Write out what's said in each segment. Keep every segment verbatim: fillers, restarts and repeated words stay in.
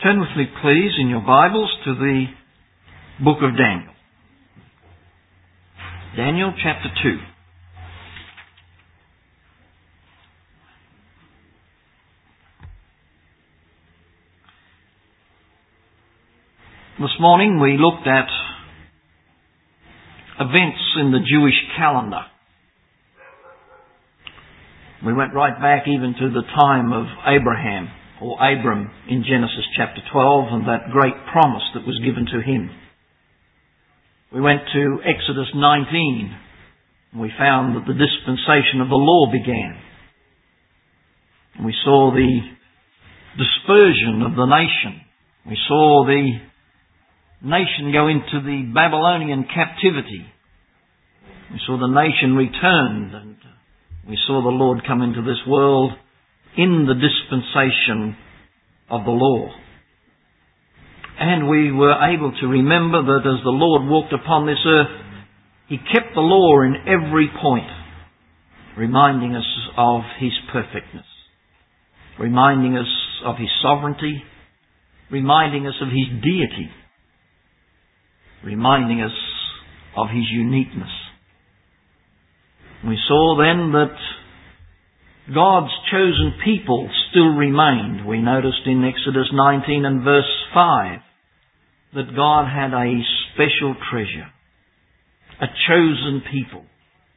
Turn with me, please, in your Bibles to the book of Daniel. Daniel chapter two. This morning we looked at events in the Jewish calendar. We went right back even to the time of Abraham, or Abram, in Genesis chapter twelve, and that great promise that was given to him. We went to Exodus nineteen, and we found that the dispensation of the law began. And we saw the dispersion of the nation. We saw the nation go into the Babylonian captivity. We saw the nation returned, and we saw the Lord come into this world in the dispensation of the law. And we were able to remember that as the Lord walked upon this earth, He kept the law in every point, reminding us of His perfectness, reminding us of His sovereignty, reminding us of His deity, reminding us of His uniqueness. We saw then that God's chosen people still remained. We noticed in Exodus nineteen and verse five that God had a special treasure, a chosen people,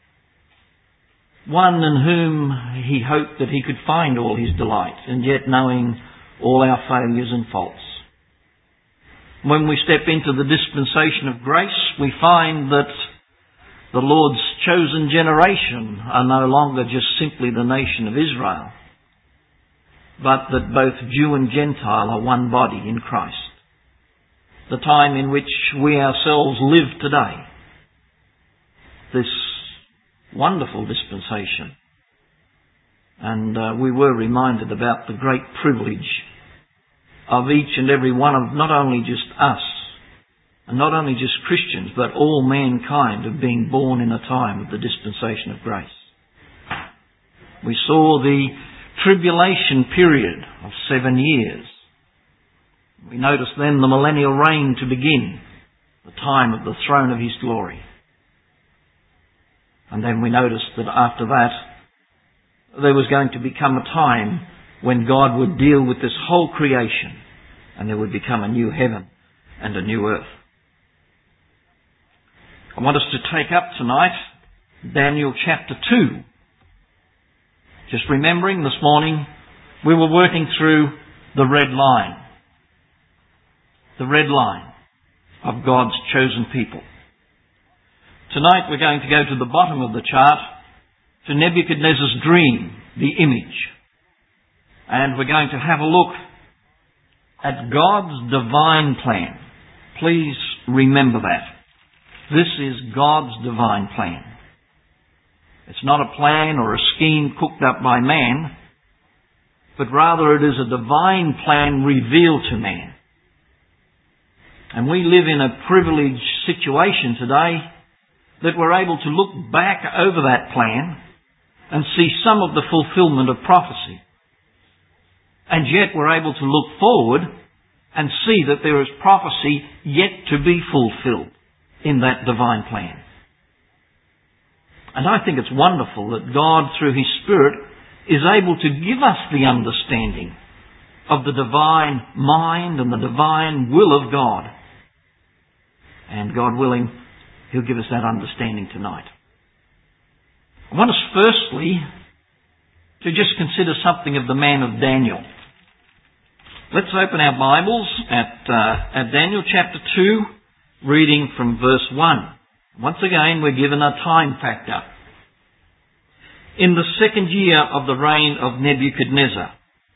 one in whom He hoped that He could find all His delight, and yet knowing all our failures and faults. When we step into the dispensation of grace, we find that the Lord's chosen generation are no longer just simply the nation of Israel, but that both Jew and Gentile are one body in Christ. The time in which we ourselves live today, this wonderful dispensation. And uh, we were reminded about the great privilege of each and every one of not only just us, and not only just Christians, but all mankind of being born in a time of the dispensation of grace. We saw the tribulation period of seven years. We noticed then the millennial reign to begin, the time of the throne of His glory. And then we noticed that after that, there was going to become a time when God would deal with this whole creation, and there would become a new heaven and a new earth. I want us to take up tonight Daniel chapter two. Just remembering this morning we were working through the red line. The red line of God's chosen people. Tonight we're going to go to the bottom of the chart, to Nebuchadnezzar's dream, the image. And we're going to have a look at God's divine plan. Please remember that. This is God's divine plan. It's not a plan or a scheme cooked up by man, but rather it is a divine plan revealed to man. And we live in a privileged situation today that we're able to look back over that plan and see some of the fulfillment of prophecy. And yet we're able to look forward and see that there is prophecy yet to be fulfilled in that divine plan. And I think it's wonderful that God, through His Spirit, is able to give us the understanding of the divine mind and the divine will of God. And God willing, He'll give us that understanding tonight. I want us firstly to just consider something of the man of Daniel. Let's open our Bibles at, uh, at Daniel chapter two, reading from verse one. Once again, we're given a time factor. In the second year of the reign of Nebuchadnezzar.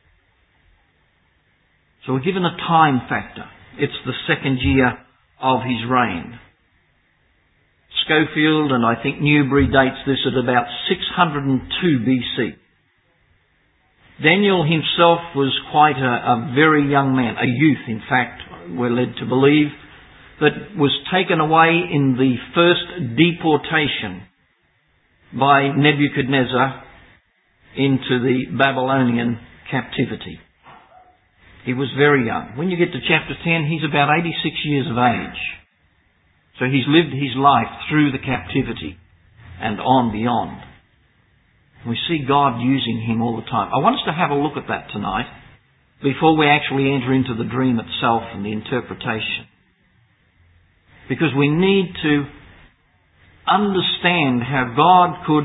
So we're given a time factor. It's the second year of his reign. Schofield and I think Newbury dates this at about six hundred two B C. Daniel himself was quite a, a very young man, a youth in fact, we're led to believe, that was taken away in the first deportation by Nebuchadnezzar into the Babylonian captivity. He was very young. When you get to chapter ten, he's about eighty-six years of age. So he's lived his life through the captivity and on beyond. We see God using him all the time. I want us to have a look at that tonight before we actually enter into the dream itself and the interpretation. Because we need to understand how God could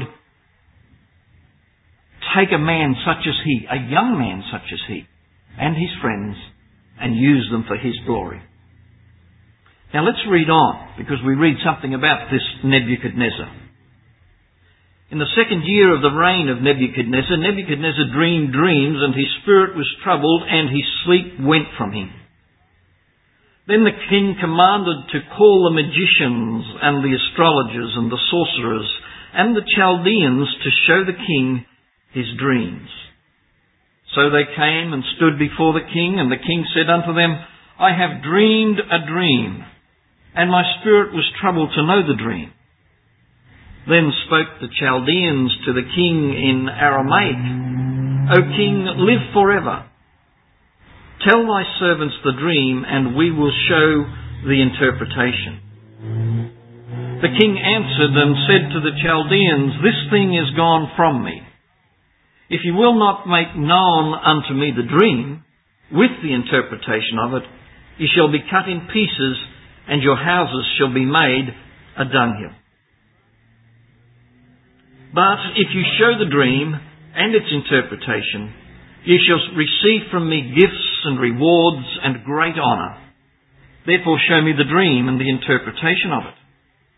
take a man such as he, a young man such as he, and his friends, and use them for his glory. Now let's read on, because we read something about this Nebuchadnezzar. In the second year of the reign of Nebuchadnezzar, Nebuchadnezzar dreamed dreams, and his spirit was troubled, and his sleep went from him. Then the king commanded to call the magicians and the astrologers and the sorcerers and the Chaldeans to show the king his dreams. So they came and stood before the king, and the king said unto them, I have dreamed a dream, and my spirit was troubled to know the dream. Then spoke the Chaldeans to the king in Aramaic, O king, live forever. Tell thy servants the dream, and we will show the interpretation. The king answered and said to the Chaldeans, This thing is gone from me. If you will not make known unto me the dream, with the interpretation of it, ye shall be cut in pieces, and your houses shall be made a dunghill. But if you show the dream and its interpretation, ye shall receive from me gifts and rewards and great honour. Therefore show me the dream and the interpretation of it.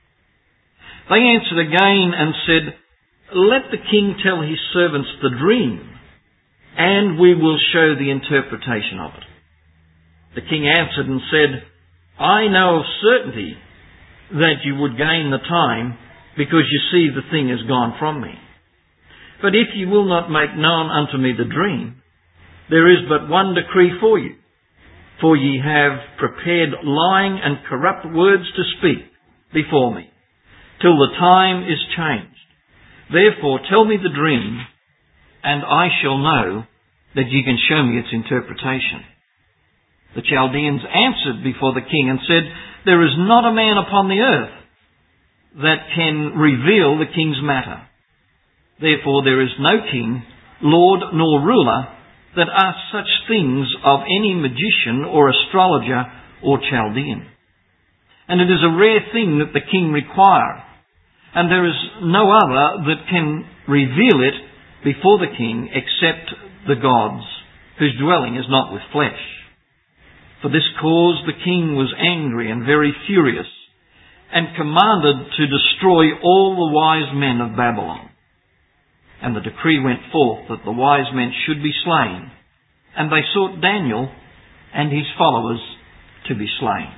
They answered again and said, Let the king tell his servants the dream, and we will show the interpretation of it. The king answered and said, I know of certainty that you would gain the time, because you see the thing is gone from me. But if you will not make known unto me the dream, there is but one decree for you. For ye have prepared lying and corrupt words to speak before me, till the time is changed. Therefore tell me the dream, and I shall know that ye can show me its interpretation. The Chaldeans answered before the king and said, There is not a man upon the earth that can reveal the king's matter. Therefore there is no king, lord, nor ruler that asks such things of any magician or astrologer or Chaldean. And it is a rare thing that the king require, and there is no other that can reveal it before the king except the gods, whose dwelling is not with flesh. For this cause the king was angry and very furious, and commanded to destroy all the wise men of Babylon. And the decree went forth that the wise men should be slain, and they sought Daniel and his followers to be slain.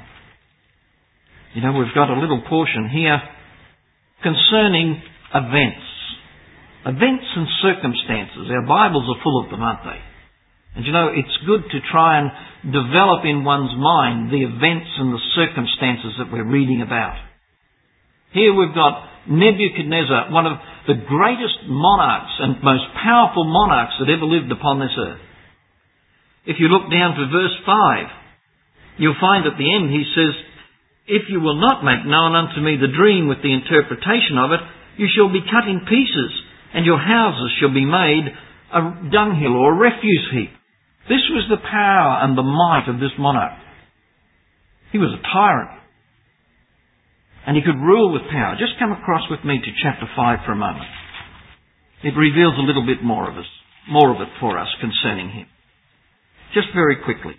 You know, we've got a little portion here concerning events. Events and circumstances. Our Bibles are full of them, aren't they? And you know, it's good to try and develop in one's mind the events and the circumstances that we're reading about. Here we've got Nebuchadnezzar, one of the greatest monarchs and most powerful monarchs that ever lived upon this earth. If you look down to verse five, you'll find at the end he says, If you will not make known unto me the dream with the interpretation of it, you shall be cut in pieces, and your houses shall be made a dunghill or a refuse heap. This was the power and the might of this monarch. He was a tyrant. And he could rule with power. Just come across with me to chapter five for a moment. It reveals a little bit more of us, more of it for us concerning him. Just very quickly.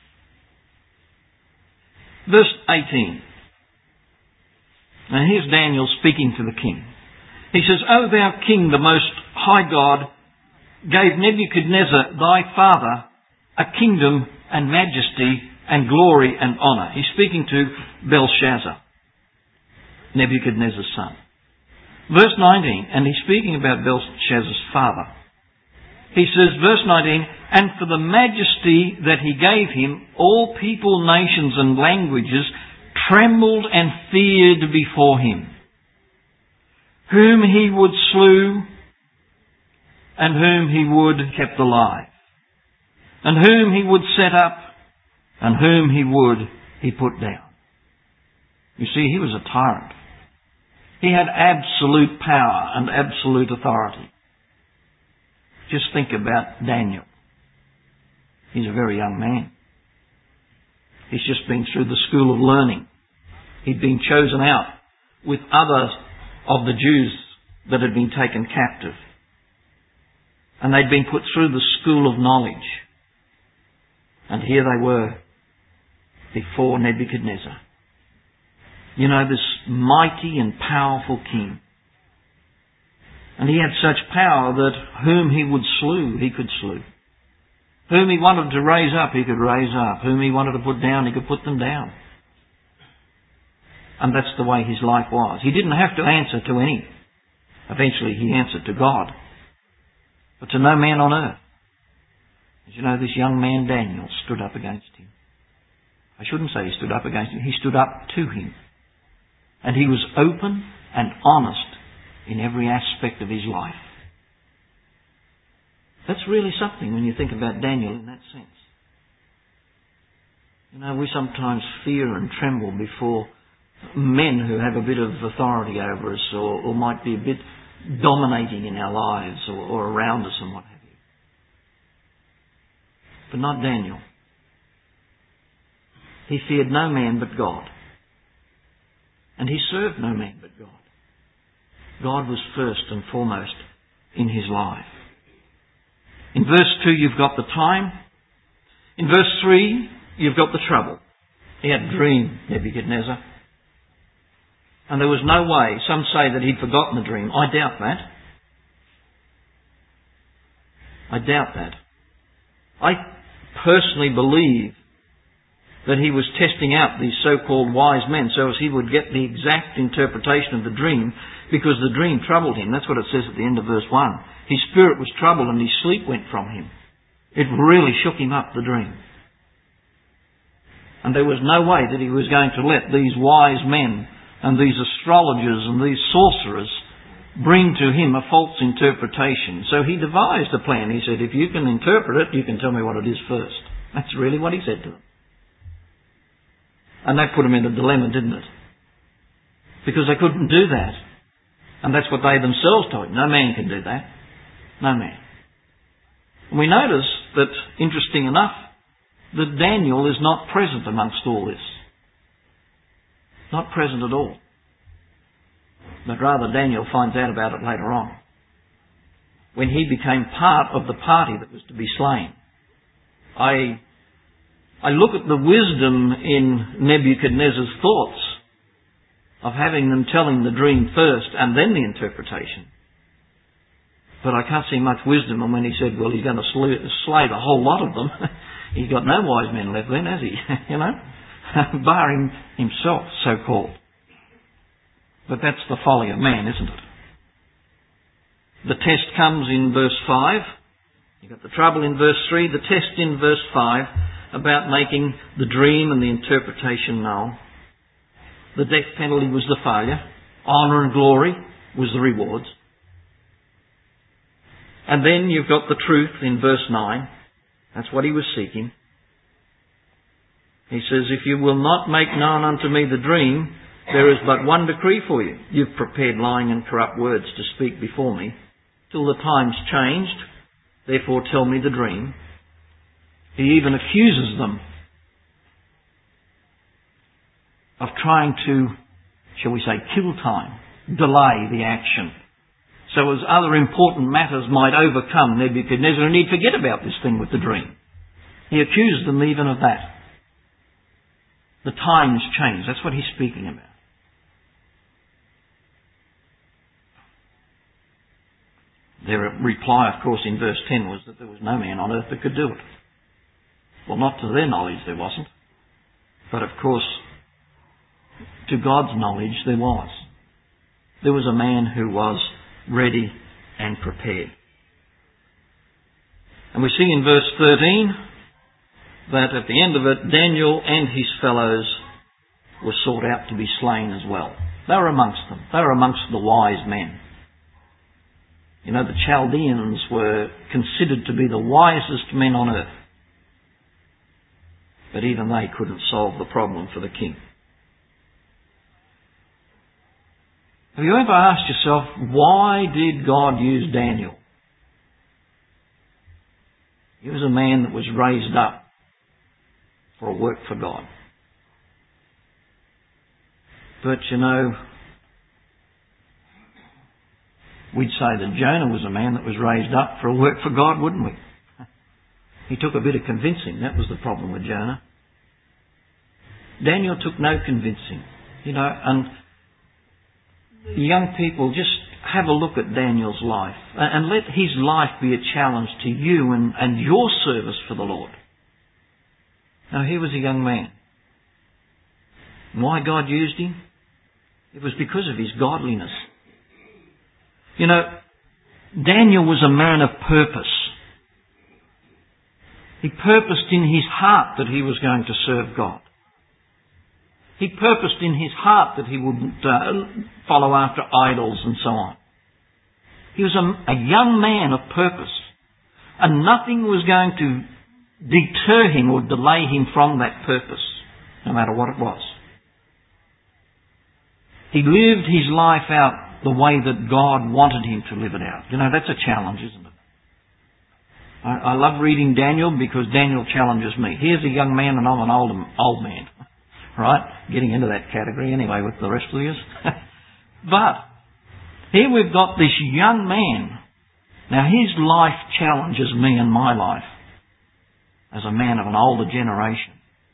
Verse eighteen. Now here's Daniel speaking to the king. He says, O thou king, the most high God, gave Nebuchadnezzar thy father a kingdom and majesty and glory and honour. He's speaking to Belshazzar, Nebuchadnezzar's son. Verse nineteen, and he's speaking about Belshazzar's father. He says, verse nineteen, and for the majesty that he gave him, all people, nations and languages trembled and feared before him, whom he would slew and whom he would kept alive. and whom he would set up, and whom he would he put down. You see, he was a tyrant. He had absolute power and absolute authority. Just think about Daniel. He's a very young man. He's just been through the school of learning. He'd been chosen out with others of the Jews that had been taken captive. And they'd been put through the school of knowledge. And here they were before Nebuchadnezzar. You know, this mighty and powerful king. And he had such power that whom he would slew, he could slew. Whom he wanted to raise up, he could raise up. Whom he wanted to put down, he could put them down. And that's the way his life was. He didn't have to answer to any. Eventually he answered to God. But to no man on earth. As you know, this young man Daniel stood up against him. I shouldn't say he stood up against him. He stood up to him. And he was open and honest in every aspect of his life. That's really something when you think about Daniel in that sense. You know, we sometimes fear and tremble before men who have a bit of authority over us or, or might be a bit dominating in our lives or, or around us and what have you. But not Daniel. He feared no man but God. And he served no man but God. God was first and foremost in his life. In verse two you've got the time. In verse three you've got the trouble. He had a dream, Nebuchadnezzar. And there was no way. Some say that he'd forgotten the dream. I doubt that. I doubt that. I personally believe that he was testing out these so-called wise men so as he would get the exact interpretation of the dream, because the dream troubled him. That's what it says at the end of verse one. His spirit was troubled and his sleep went from him. It really shook him up, the dream. And there was no way that he was going to let these wise men and these astrologers and these sorcerers bring to him a false interpretation. So he devised a plan. He said, if you can interpret it, you can tell me what it is first. That's really what he said to them. And that put them in a dilemma, didn't it? Because they couldn't do that. And that's what they themselves told him. No man can do that. No man. And we notice that, interesting enough, that Daniel is not present amongst all this. Not present at all. But rather Daniel finds out about it later on, when he became part of the party that was to be slain. I I look at the wisdom in Nebuchadnezzar's thoughts of having them telling the dream first and then the interpretation. But I can't see much wisdom in when he said, well, he's going to slay, slay the whole lot of them. He's got no wise men left then, has he? You know? Barring himself, so-called. But that's the folly of man, isn't it? The test comes in verse five. You've got the trouble in verse three. The test in verse five about making the dream and the interpretation known. The death penalty was the failure. Honour and glory was the rewards. And then you've got the truth in verse nine. That's what he was seeking. He says, if you will not make known unto me the dream, there is but one decree for you. You've prepared lying and corrupt words to speak before me, till the time's changed. Therefore tell me the dream. He even accuses them of trying to, shall we say, kill time, delay the action, so as other important matters might overcome Nebuchadnezzar and he'd forget about this thing with the dream. He accused them even of that. The times changed. That's what he's speaking about. Their reply, of course, in verse ten was that there was no man on earth that could do it. Well, not to their knowledge there wasn't. But of course, to God's knowledge there was. There was a man who was ready and prepared. And we see in verse thirteen that at the end of it, Daniel and his fellows were sought out to be slain as well. They were amongst them. They were amongst the wise men. You know, the Chaldeans were considered to be the wisest men on earth. but even they couldn't solve the problem for the king. Have you ever asked yourself, why did God use Daniel? He was a man that was raised up for a work for God. But you know, we'd say that Jonah was a man that was raised up for a work for God, wouldn't we? He took a bit of convincing. That was the problem with Jonah. Daniel took no convincing. You know, and young people, just have a look at Daniel's life and let his life be a challenge to you and, and your service for the Lord. Now, he was a young man. Why God used him? It was because of his godliness. You know, Daniel was a man of purpose. He purposed in his heart that he was going to serve God. He purposed in his heart that he wouldn't uh, follow after idols and so on. He was a, a young man of purpose. And nothing was going to deter him or delay him from that purpose, no matter what it was. He lived his life out the way that God wanted him to live it out. You know, that's a challenge, isn't it? I, I love reading Daniel because Daniel challenges me. Here's a young man and I'm an old, old man. Right? Getting into that category anyway with the rest of you. But here we've got this young man. Now his life challenges me and my life as a man of an older generation.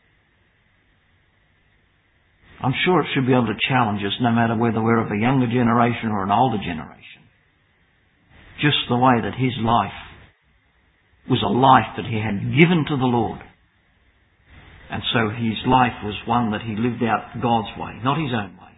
I'm sure it should be able to challenge us no matter whether we're of a younger generation or an older generation. Just the way that his life was a life that he had given to the Lord. And so his life was one that he lived out God's way, not his own way.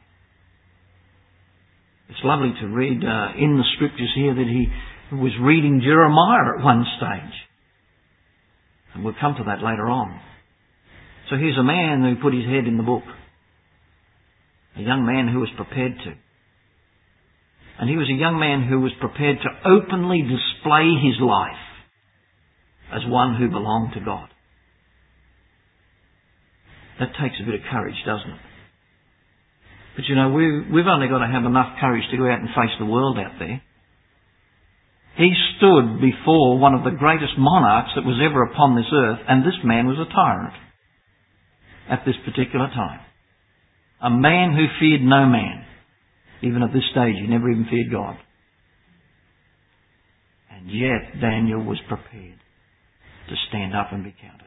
It's lovely to read uh, in the scriptures here that he was reading Jeremiah at one stage. And we'll come to that later on. So here's a man who put his head in the book. A young man who was prepared to. And he was a young man who was prepared to openly display his life as one who belonged to God. That takes a bit of courage, doesn't it? But you know, we, we've only got to have enough courage to go out and face the world out there. He stood before one of the greatest monarchs that was ever upon this earth, and this man was a tyrant at this particular time. A man who feared no man. Even at this stage, he never even feared God. And yet, Daniel was prepared to stand up and be counted.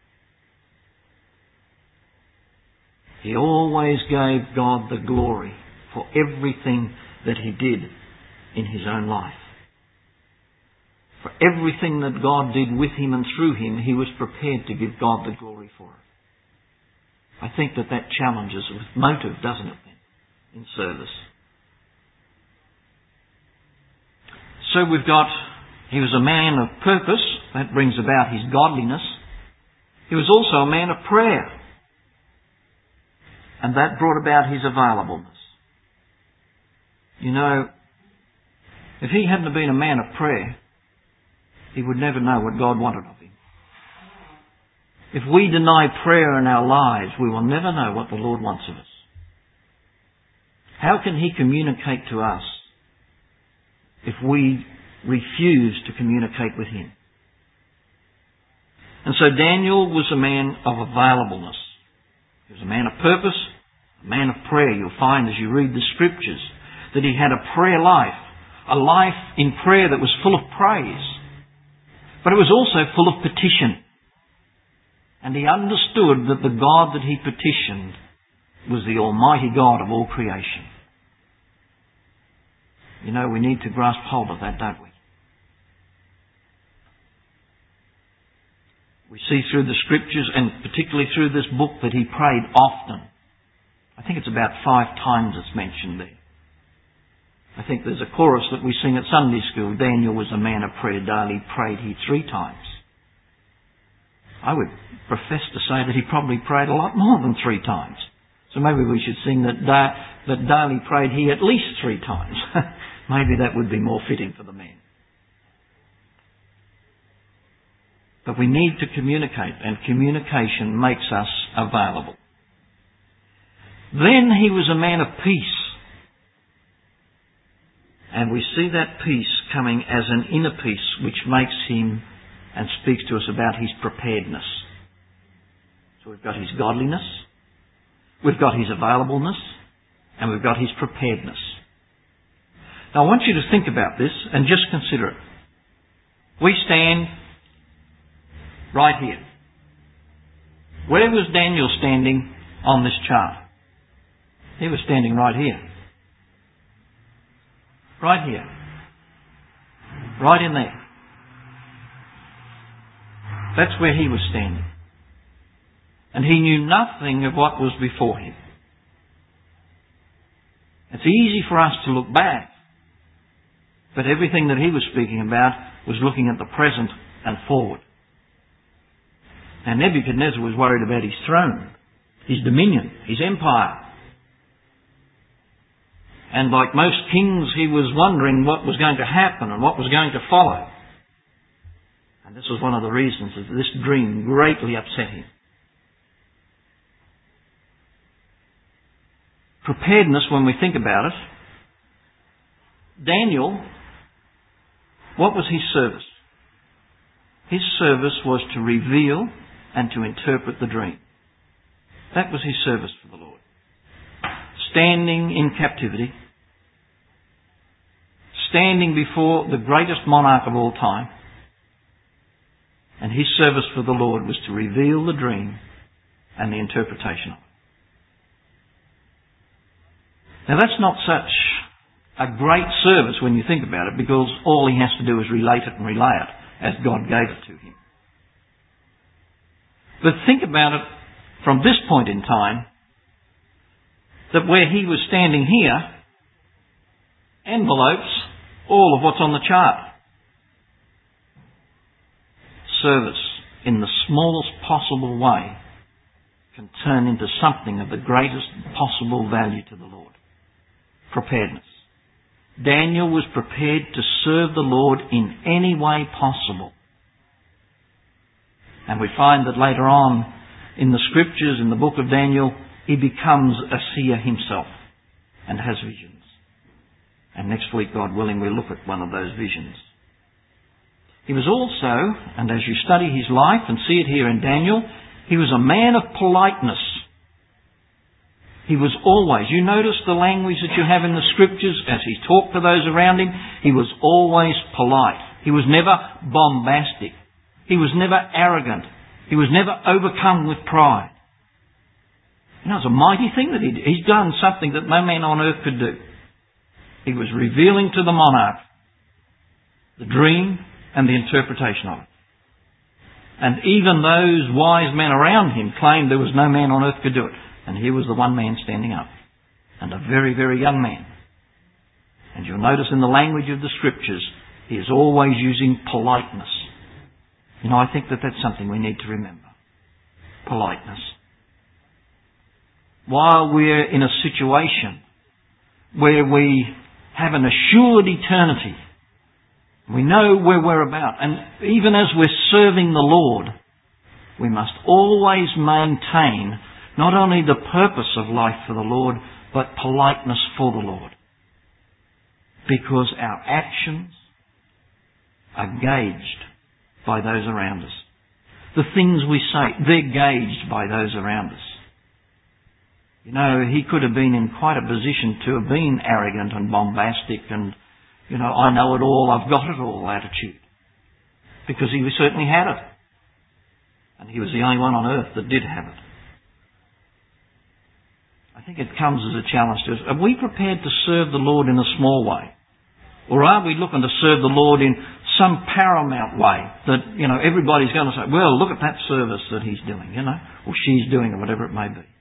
He always gave God the glory for everything that he did in his own life. For everything that God did with him and through him, he was prepared to give God the glory for it. I think that that challenges with motive, doesn't it, then, in service. So we've got, he was a man of purpose. That brings about his godliness. He was also a man of prayer. And that brought about his availableness. You know, if he hadn't been a man of prayer, he would never know what God wanted of him. If we deny prayer in our lives, we will never know what the Lord wants of us. How can he communicate to us if we refuse to communicate with him? And so Daniel was a man of availableness. He was a man of purpose, a man of prayer. You'll find as you read the scriptures that he had a prayer life, a life in prayer that was full of praise. But it was also full of petition. And he understood that the God that he petitioned was the Almighty God of all creation. You know, we need to grasp hold of that, don't we? We see through the scriptures, and particularly through this book, that he prayed often. I think it's about five times it's mentioned there. I think there's a chorus that we sing at Sunday school. Daniel was a man of prayer daily, prayed he three times. I would profess to say that he probably prayed a lot more than three times. So maybe we should sing that, da- that daily prayed he at least three times. Maybe that would be more fitting for the man. But we need to communicate, and communication makes us available. Then he was a man of peace. And we see that peace coming as an inner peace which makes him and speaks to us about his preparedness. So we've got his godliness, we've got his availableness, and we've got his preparedness. Now I want you to think about this and just consider it. We stand right here. Where was Daniel standing on this chart? He was standing right here. Right here. Right in there. That's where he was standing. And he knew nothing of what was before him. It's easy for us to look back, but everything that he was speaking about was looking at the present and forward. And Nebuchadnezzar was worried about his throne, his dominion, his empire. And like most kings, he was wondering what was going to happen and what was going to follow. And this was one of the reasons that this dream greatly upset him. Preparedness, when we think about it, Daniel, what was his service? His service was to reveal and to interpret the dream. That was his service for the Lord. Standing in captivity, standing before the greatest monarch of all time, and his service for the Lord was to reveal the dream and the interpretation of it. Now that's not such a great service when you think about it, because all he has to do is relate it and relay it as God gave it to him. But think about it from this point in time, that where he was standing here envelopes all of what's on the chart. Service in the smallest possible way can turn into something of the greatest possible value to the Lord. Preparedness. Daniel was prepared to serve the Lord in any way possible. And we find that later on in the scriptures, in the book of Daniel, he becomes a seer himself and has visions. And next week, God willing, we'll look at one of those visions. He was also, and as you study his life and see it here in Daniel, he was a man of politeness. He was always, you notice the language that you have in the scriptures as he talked to those around him, he was always polite. He was never bombastic. He was never arrogant. He was never overcome with pride. You know, it's a mighty thing that he did. He's done something that no man on earth could do. He was revealing to the monarch the dream and the interpretation of it. And even those wise men around him claimed there was no man on earth could do it. And here was the one man standing up. And a very, very young man. And you'll notice in the language of the scriptures, he is always using politeness. You know, I think that that's something we need to remember. Politeness. While we're in a situation where we have an assured eternity, we know where we're about, and even as we're serving the Lord, we must always maintain not only the purpose of life for the Lord, but politeness for the Lord. Because our actions are gauged by those around us. The things we say, they're gauged by those around us. You know, he could have been in quite a position to have been arrogant and bombastic and, you know, I know it all, I've got it all attitude. Because he certainly had it. And he was the only one on earth that did have it. I think it comes as a challenge to us. Are we prepared to serve the Lord in a small way? Or are we looking to serve the Lord in some paramount way that, you know, everybody's going to say, well, look at that service that he's doing, you know, or she's doing, or whatever it may be.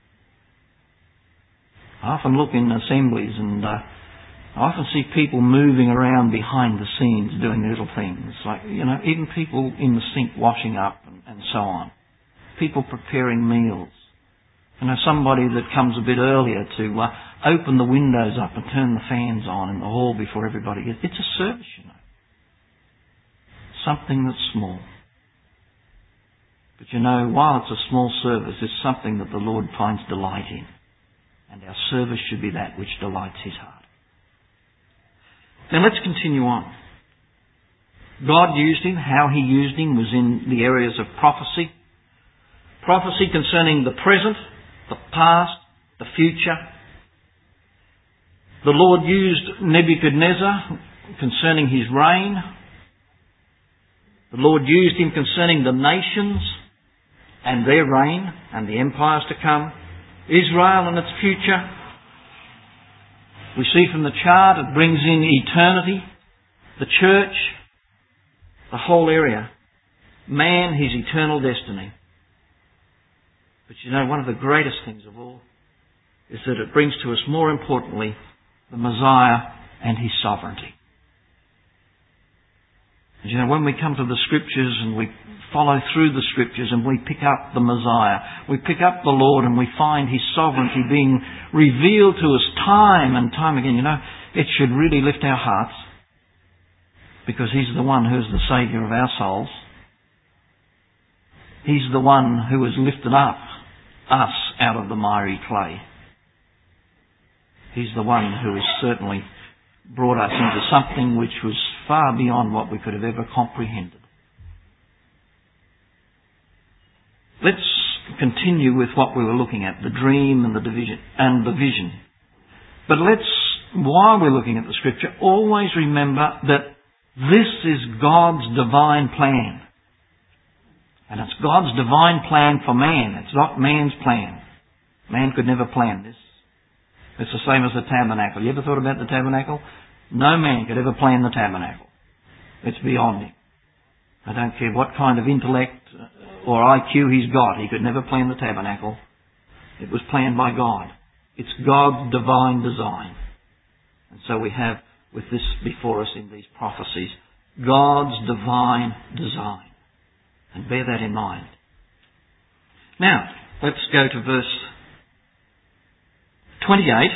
I often look in assemblies and uh, I often see people moving around behind the scenes doing little things. Like, you know, even people in the sink washing up and, and so on. People preparing meals. You know, somebody that comes a bit earlier to uh, open the windows up and turn the fans on in the hall before everybody gets. It's a service, you know. Something that's small. But you know, while it's a small service, it's something that the Lord finds delight in. And our service should be that which delights His heart. Now let's continue on. God used him. How He used him was in the areas of prophecy. Prophecy concerning the present, the past, the future. The Lord used Nebuchadnezzar concerning his reign. The Lord used him concerning the nations and their reign and the empires to come. Israel and its future. We see from the chart it brings in eternity, the church, the whole area. Man, his eternal destiny. But you know, one of the greatest things of all is that it brings to us, more importantly, the Messiah and His sovereignty. And you know, when we come to the Scriptures and we follow through the Scriptures and we pick up the Messiah, we pick up the Lord and we find His sovereignty being revealed to us time and time again, you know, it should really lift our hearts, because He's the one who is the Saviour of our souls. He's the one who has lifted up us out of the miry clay. He's the one who has certainly brought us into something which was far beyond what we could have ever comprehended. Let's continue with what we were looking at, the dream and the division and the vision. But let's, while we're looking at the Scripture, always remember that this is God's divine plan. And it's God's divine plan for man. It's not man's plan. Man could never plan this. It's the same as the tabernacle. You ever thought about the tabernacle? No man could ever plan the tabernacle. It's beyond him. I don't care what kind of intellect or I Q he's got. He could never plan the tabernacle. It was planned by God. It's God's divine design. And so we have with this before us in these prophecies, God's divine design. And bear that in mind. Now, let's go to verse twenty-eight.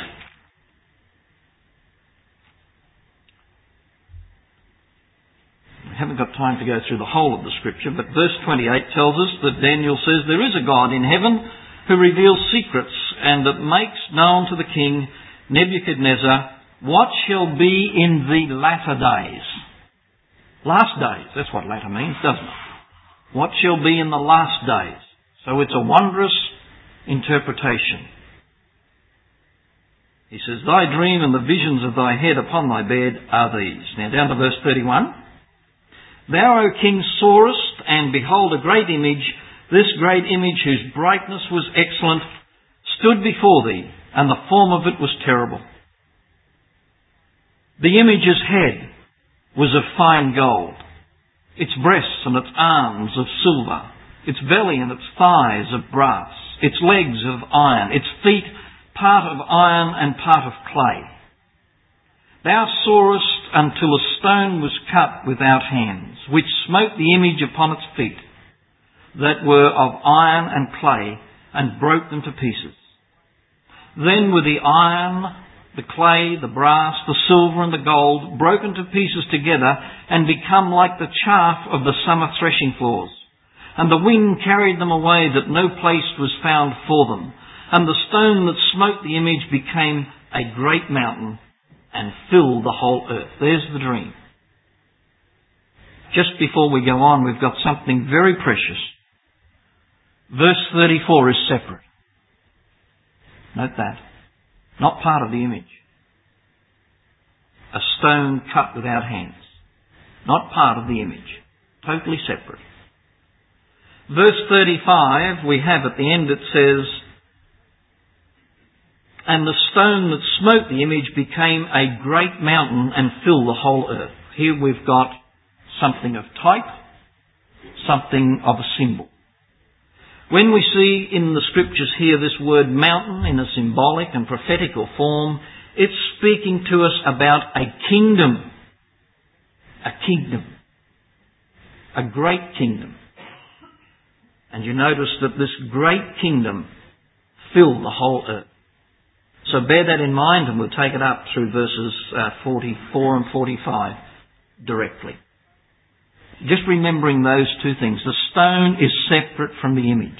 We haven't got time to go through the whole of the Scripture, but verse twenty-eight tells us that Daniel says, "There is a God in heaven who reveals secrets, and that makes known to the king Nebuchadnezzar what shall be in the latter days." Last days, that's what latter means, doesn't it? What shall be in the last days. So it's a wondrous interpretation. He says, "Thy dream and the visions of thy head upon thy bed are these." Now down to verse thirty-one. "Thou, O king, sawest, and behold a great image. This great image, whose brightness was excellent, stood before thee, and the form of it was terrible. The image's head was of fine gold, its breasts and its arms of silver, its belly and its thighs of brass, its legs of iron, its feet part of iron and part of clay. Thou sawest until a stone was cut without hands, which smote the image upon its feet, that were of iron and clay, and broke them to pieces. Then were the iron, the clay, the brass, the silver and the gold broken to pieces together and become like the chaff of the summer threshing floors. And the wind carried them away that no place was found for them. And the stone that smote the image became a great mountain and filled the whole earth." There's the dream. Just before we go on, we've got something very precious. Verse thirty-four is separate. Note that. Not part of the image. A stone cut without hands. Not part of the image. Totally separate. Verse thirty-five, we have at the end, it says, "And the stone that smote the image became a great mountain and filled the whole earth." Here we've got something of type, something of a symbol. When we see in the Scriptures here this word mountain in a symbolic and prophetical form, it's speaking to us about a kingdom. A kingdom. A great kingdom. And you notice that this great kingdom filled the whole earth. So bear that in mind, and we'll take it up through verses uh, forty-four and forty-five directly. just remembering those two things. The stone is separate from the image.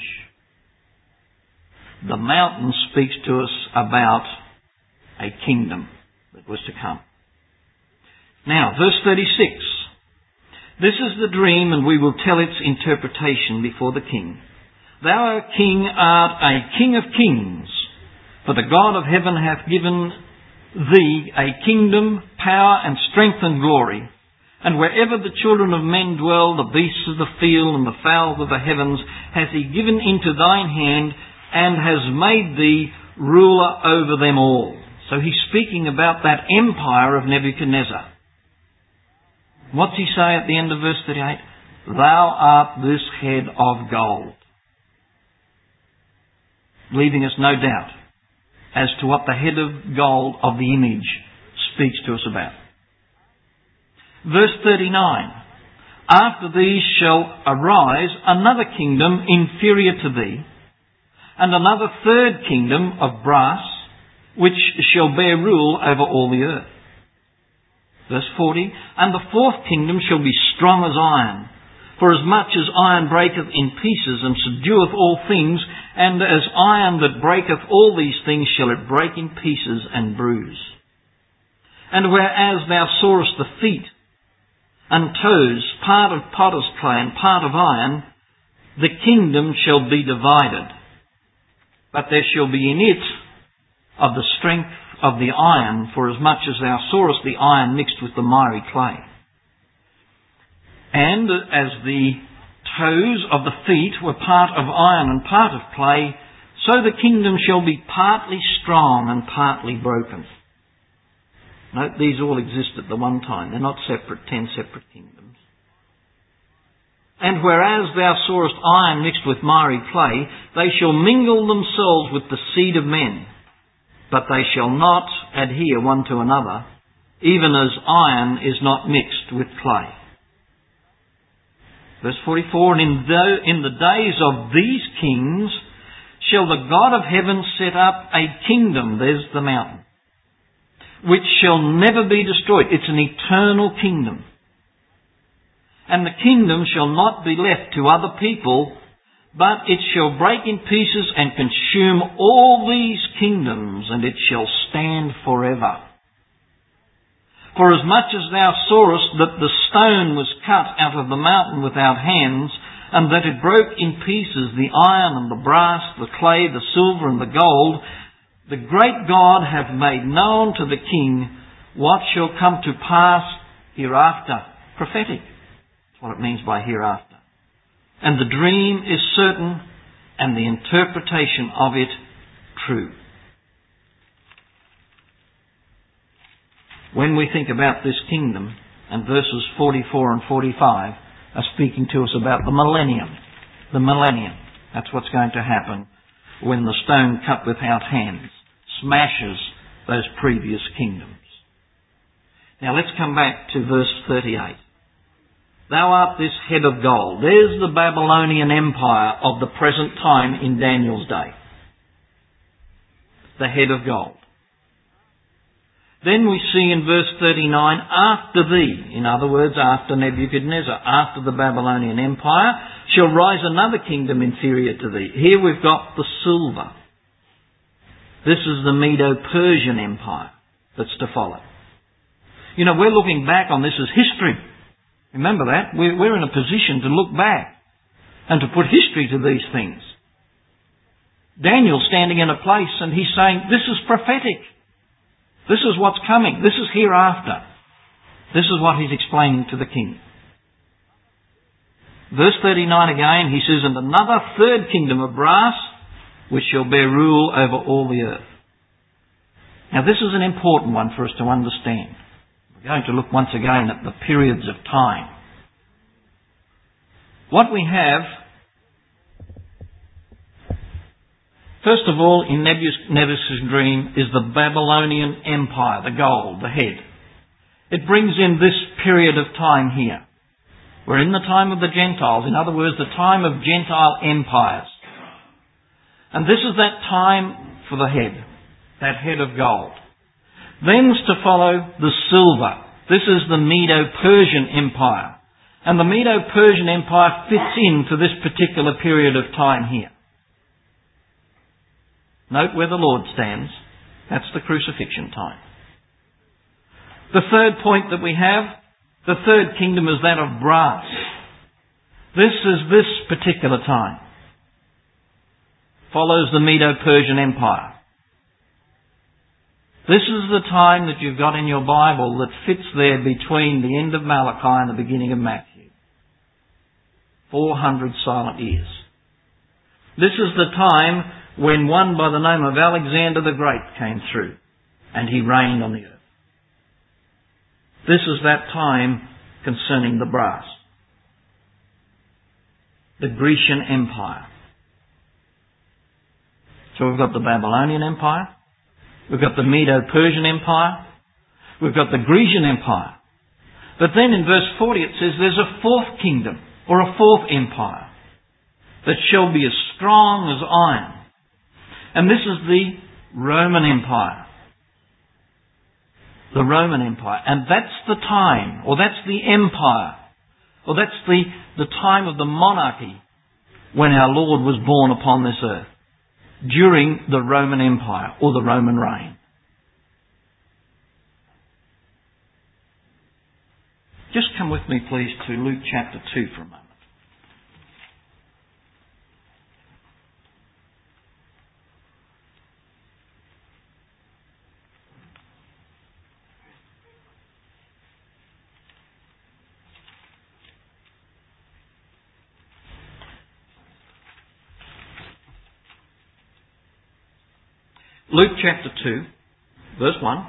The mountain speaks to us about a kingdom that was to come. Now, verse thirty-six. This is the dream, and we will tell its interpretation before the king. Thou, O king, art a king of kings, for the God of heaven hath given thee a kingdom, power, and strength, and glory. And wherever the children of men dwell, the beasts of the field and the fowls of the heavens, hath he given into thine hand, and has made thee ruler over them all. So he's speaking about that empire of Nebuchadnezzar. What's he say at the end of verse thirty-eight? Thou art this head of gold. Leaving us no doubt as to what the head of gold of the image speaks to us about. Verse thirty-nine. After these shall arise another kingdom inferior to thee, and another third kingdom of brass, which shall bear rule over all the earth. Verse forty. And the fourth kingdom shall be strong as iron, for as much as iron breaketh in pieces and subdueth all things, and as iron that breaketh all these things shall it break in pieces and bruise. And whereas thou sawest the feet and toes, part of potter's clay and part of iron, the kingdom shall be divided. But there shall be in it of the strength of the iron, for as much as thou sawest the iron mixed with the miry clay. And as the toes of the feet were part of iron and part of clay, so the kingdom shall be partly strong and partly broken. Note, these all exist at the one time. They're not separate, ten separate kingdoms. And whereas thou sawest iron mixed with miry clay, they shall mingle themselves with the seed of men, but they shall not adhere one to another, even as iron is not mixed with clay. Verse forty-four, And in the, in the days of these kings shall the God of heaven set up a kingdom, there's the mountain, which shall never be destroyed. It's an eternal kingdom. And the kingdom shall not be left to other people, but it shall break in pieces and consume all these kingdoms, and it shall stand forever. For as much as thou sawest that the stone was cut out of the mountain without hands, and that it broke in pieces the iron and the brass, the clay, the silver and the gold, the great God hath made known to the king what shall come to pass hereafter. Prophetic. That's what it means by hereafter. And the dream is certain, and the interpretation of it true. When we think about this kingdom, and verses forty-four and forty-five are speaking to us about the millennium. The millennium. That's what's going to happen when the stone cut without hands smashes those previous kingdoms. Now let's come back to verse thirty-eight. Thou art this head of gold. There's the Babylonian Empire of the present time in Daniel's day. The head of gold. Then we see in verse thirty-nine, after thee, in other words, after Nebuchadnezzar, after the Babylonian Empire, shall rise another kingdom inferior to thee. Here we've got the silver. This is the Medo-Persian Empire that's to follow. You know, we're looking back on this as history. Remember that? We're in a position to look back and to put history to these things. Daniel's standing in a place and he's saying, this is prophetic. This is what's coming. This is hereafter. This is what he's explaining to the king. Verse thirty-nine again, he says, And another third kingdom of brass, which shall bear rule over all the earth. Now this is an important one for us to understand. We're going to look once again at the periods of time. What we have, first of all, in Nebuchadnezzar's dream is the Babylonian Empire, the gold, the head. It brings in this period of time here. We're in the time of the Gentiles, in other words, the time of Gentile empires. And this is that time for the head, that head of gold. Then's to follow the silver. This is the Medo-Persian Empire. And the Medo-Persian Empire fits into this particular period of time here. Note where the Lord stands. That's the crucifixion time. The third point that we have, the third kingdom is that of brass. This is this particular time. Follows the Medo-Persian Empire. This is the time that you've got in your Bible that fits there between the end of Malachi and the beginning of Matthew. four hundred silent years. This is the time when one by the name of Alexander the Great came through and he reigned on the earth. This is that time concerning the brass. The Grecian Empire. So we've got the Babylonian Empire, we've got the Medo-Persian Empire, we've got the Grecian Empire. But then in verse forty it says there's a fourth kingdom, or a fourth empire, that shall be as strong as iron. And this is the Roman Empire. The Roman Empire. And that's the time, or that's the empire, or that's the, the time of the monarchy when our Lord was born upon this earth. During the Roman Empire, or the Roman reign. Just come with me, please, to Luke chapter two for a moment. Luke chapter two, verse one.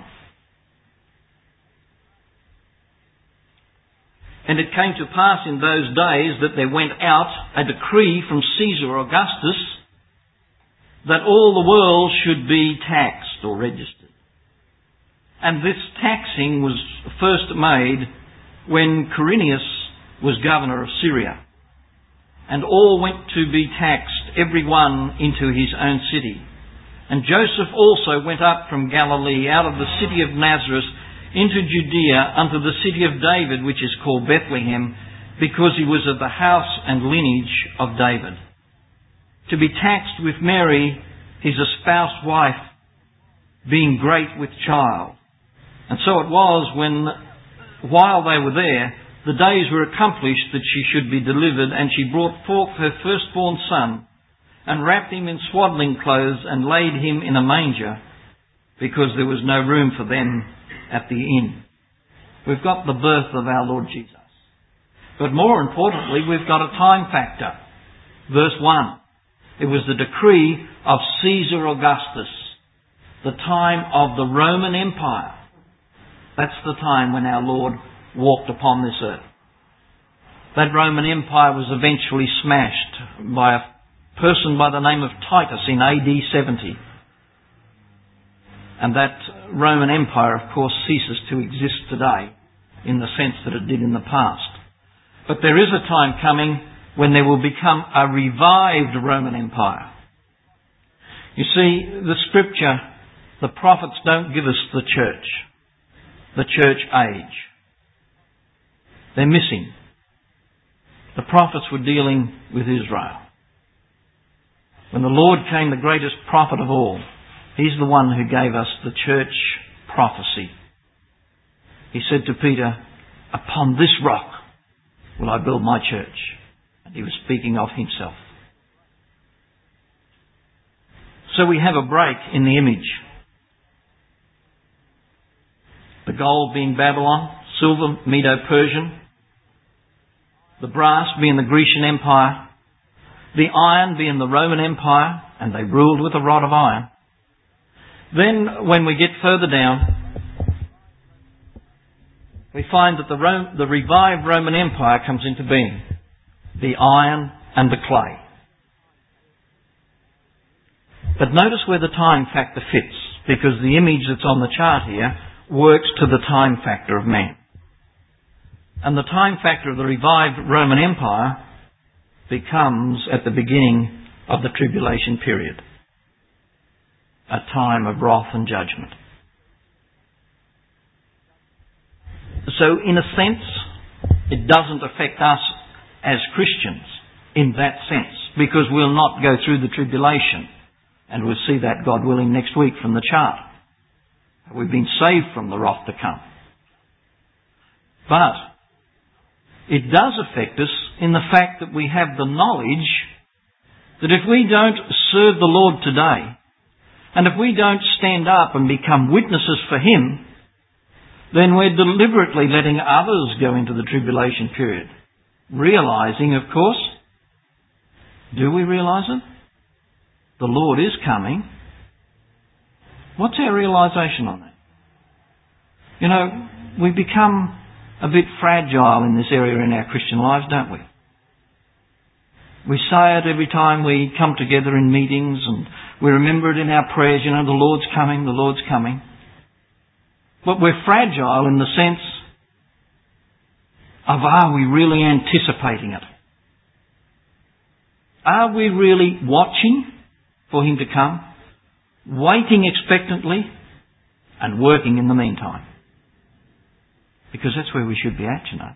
And it came to pass in those days that there went out a decree from Caesar Augustus that all the world should be taxed or registered. And this taxing was first made when Quirinius was governor of Syria. And all went to be taxed, every one into his own city. And Joseph also went up from Galilee out of the city of Nazareth into Judea unto the city of David, which is called Bethlehem, because he was of the house and lineage of David, to be taxed with Mary, his espoused wife, being great with child. And so it was when, while they were there, the days were accomplished that she should be delivered, and she brought forth her firstborn son, and wrapped him in swaddling clothes, and laid him in a manger, because there was no room for them at the inn. We've got the birth of our Lord Jesus. But more importantly, we've got a time factor. Verse one. It was the decree of Caesar Augustus, the time of the Roman Empire. That's the time when our Lord walked upon this earth. That Roman Empire was eventually smashed by a person by the name of Titus in A D seventy. And that Roman Empire, of course, ceases to exist today in the sense that it did in the past. But there is a time coming when there will become a revived Roman Empire. You see, the Scripture, the prophets don't give us the church, the church age. They're missing. The prophets were dealing with Israel. When the Lord came, the greatest prophet of all, He's the one who gave us the church prophecy. He said to Peter, "Upon this rock will I build my church." And he was speaking of himself. So we have a break in the image. The gold being Babylon, silver Medo-Persian, the brass being the Grecian Empire, the iron being the Roman Empire, and they ruled with a rod of iron. Then, when we get further down, we find that the, Rome, the revived Roman Empire comes into being. The iron and the clay. But notice where the time factor fits, because the image that's on the chart here works to the time factor of man. And the time factor of the revived Roman Empire becomes at the beginning of the tribulation period. A time of wrath and judgment. So, in a sense, It doesn't affect us as Christians in that sense, because we'll not go through the tribulation. And we'll see that, God willing, next week from the chart. We've been saved from the wrath to come. But it does affect us in the fact that we have the knowledge that if we don't serve the Lord today, and if we don't stand up and become witnesses for Him, then we're deliberately letting others go into the tribulation period. Realising, of course, do we realise it? The Lord is coming. What's our realisation on that? You know, we become a bit fragile in this area in our Christian lives, don't we? We say it every time we come together in meetings, and we remember it in our prayers, you know, the Lord's coming, the Lord's coming. But we're fragile in the sense of, are we really anticipating it? Are we really watching for Him to come, waiting expectantly, and working in the meantime? Because that's where we should be at, you know.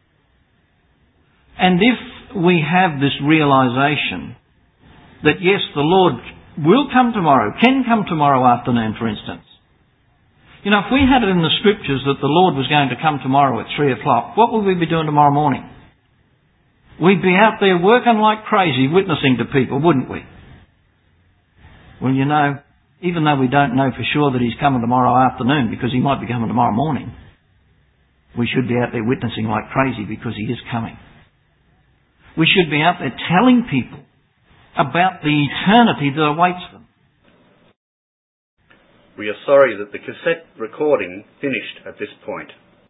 And if we have this realisation that yes, the Lord will come tomorrow, can come tomorrow afternoon, for instance. You know, if we had it in the Scriptures that the Lord was going to come tomorrow at three o'clock, what would we be doing tomorrow morning? We'd be out there working like crazy, witnessing to people, wouldn't we? Well, you know, even though we don't know for sure that He's coming tomorrow afternoon, because He might be coming tomorrow morning, we should be out there witnessing like crazy because He is coming. We should be out there telling people about the eternity that awaits them. We are sorry that the cassette recording finished at this point.